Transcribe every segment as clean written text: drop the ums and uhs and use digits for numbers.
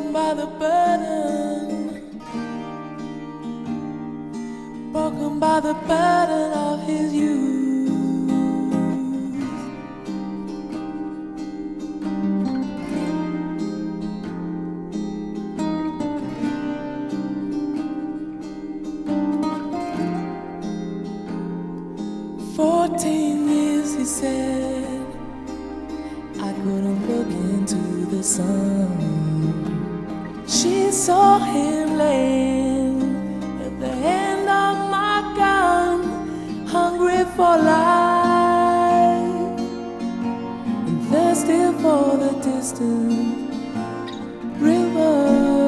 broken by the burden, broken by the burden of his youth. 14 years, he said, I couldn't look into the sun. She saw him laying at the end of my gun, hungry for life and thirsty for the distant river.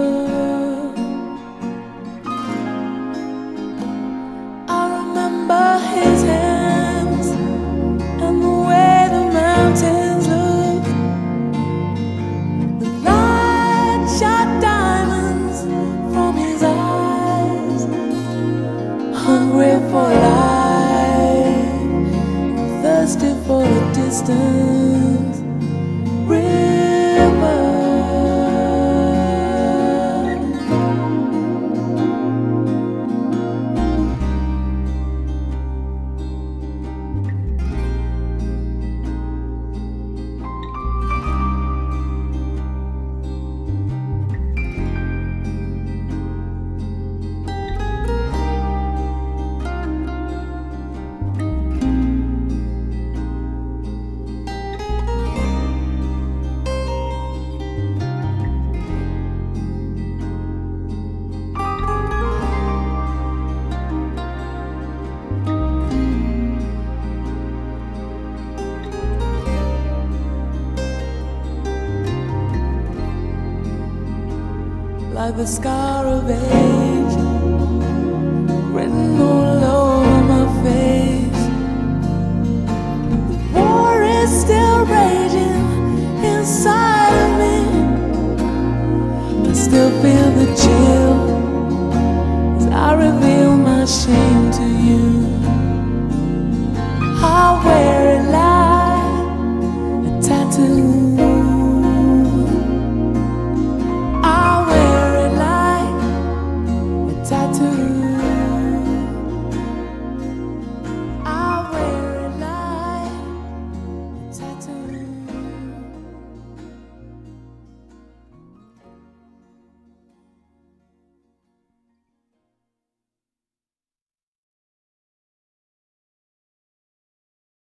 I remember his hands and the way the mountains look. The light shot diamonds from his eyes, hungry for life, thirsty for the distant river. Like the scar of age written all over my face. The war is still raging inside of me. I still feel the chill as I reveal my shame to you.